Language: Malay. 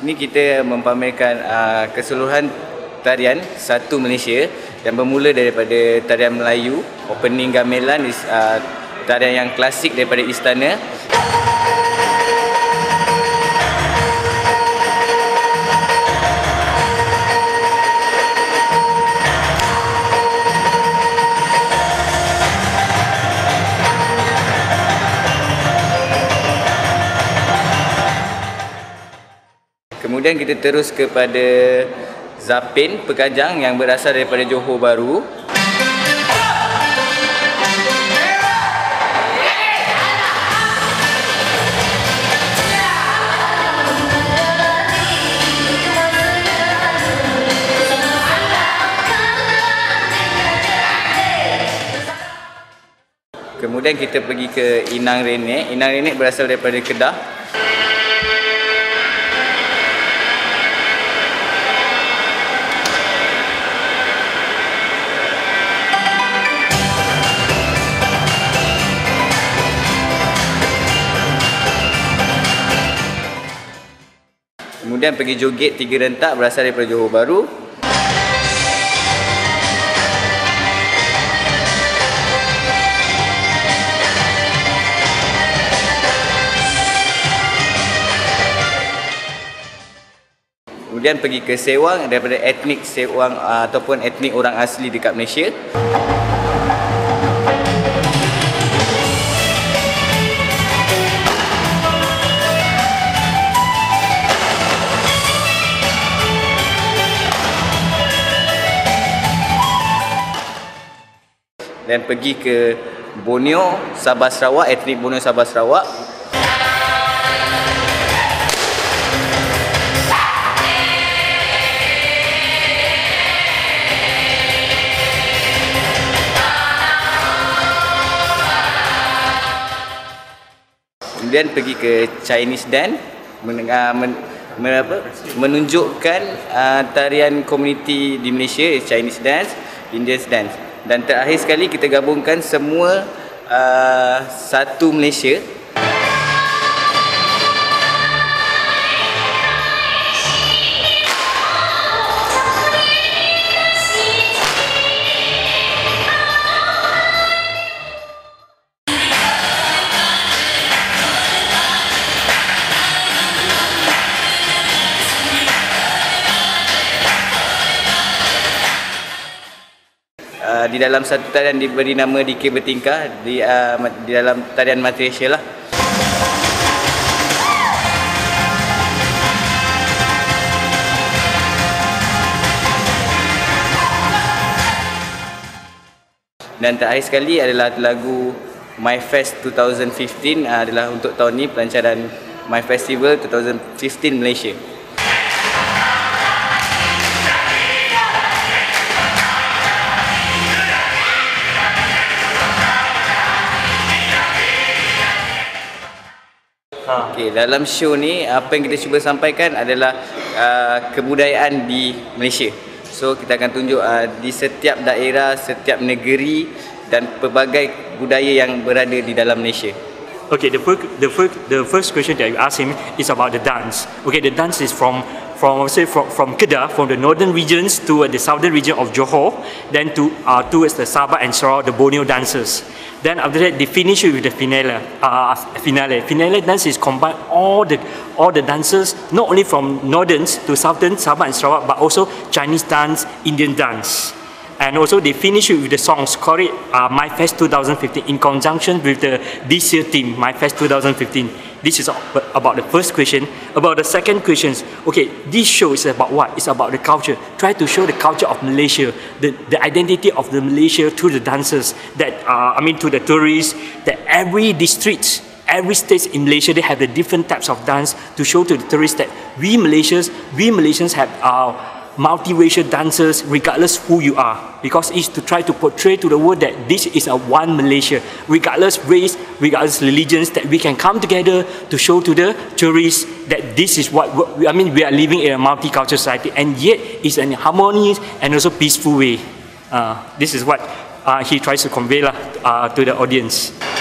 Ini kita mempamerkan keseluruhan tarian satu Malaysia yang bermula daripada tarian Melayu, opening gamelan, tarian yang klasik daripada istana. Kemudian kita terus kepada Zapin Pekajang yang berasal daripada Johor Bahru. Kemudian kita pergi ke Inang Renek. Inang Renek berasal daripada Kedah. Kemudian pergi joget Tiga Rentak berasal daripada Johor Bahru. Kemudian pergi ke Sewang daripada etnik Sewang ataupun etnik orang asli dekat Malaysia. Dan pergi ke Borneo, Sabah Sarawak, etnik Borneo Sabah Sarawak. Kemudian pergi ke Chinese dance, menunjukkan tarian komuniti di Malaysia, Chinese dance, Indian dance. Dan terakhir sekali kita gabungkan semua satu Malaysia. Di dalam satu tarian diberi nama Dikir Bertingkah, di dalam tarian matresial lah. Dan terakhir sekali adalah lagu My Fest 2015, adalah untuk tahun ni pelancaran My Festival 2015 Malaysia. Okay, dalam show ni apa yang kita cuba sampaikan adalah kebudayaan di Malaysia. So kita akan tunjuk di setiap daerah, setiap negeri dan pelbagai budaya yang berada di dalam Malaysia. Okay, the first question that you asked him is about the dance. Okay, the dance is from Kedah, from the northern regions to the southern region of Johor, then towards the Sabah and Sarawak, the Borneo dancers. Then after that, they finish it with the finale. Finale dance is combine all the dancers, not only from northerns to southern Sabah and Sarawak, but also Chinese dance, Indian dance. And also they finish it with the songs called it My Fest 2015 in conjunction with this year theme, My Fest 2015. This is about the first question. About the second question, okay, this show is about what? It's about the culture. Try to show the culture of Malaysia, the identity of the Malaysia through the dancers, that to the tourists, that every district, every state in Malaysia, they have the different types of dance to show to the tourists that we Malaysians have multiracial dancers regardless who you are, because it's to try to portray to the world that this is a one Malaysia, regardless race, regardless religions, that we can come together to show to the tourists that this is what we are living in a multicultural society, and yet it's in a harmonious and also peaceful way. This is what he tries to convey to the audience.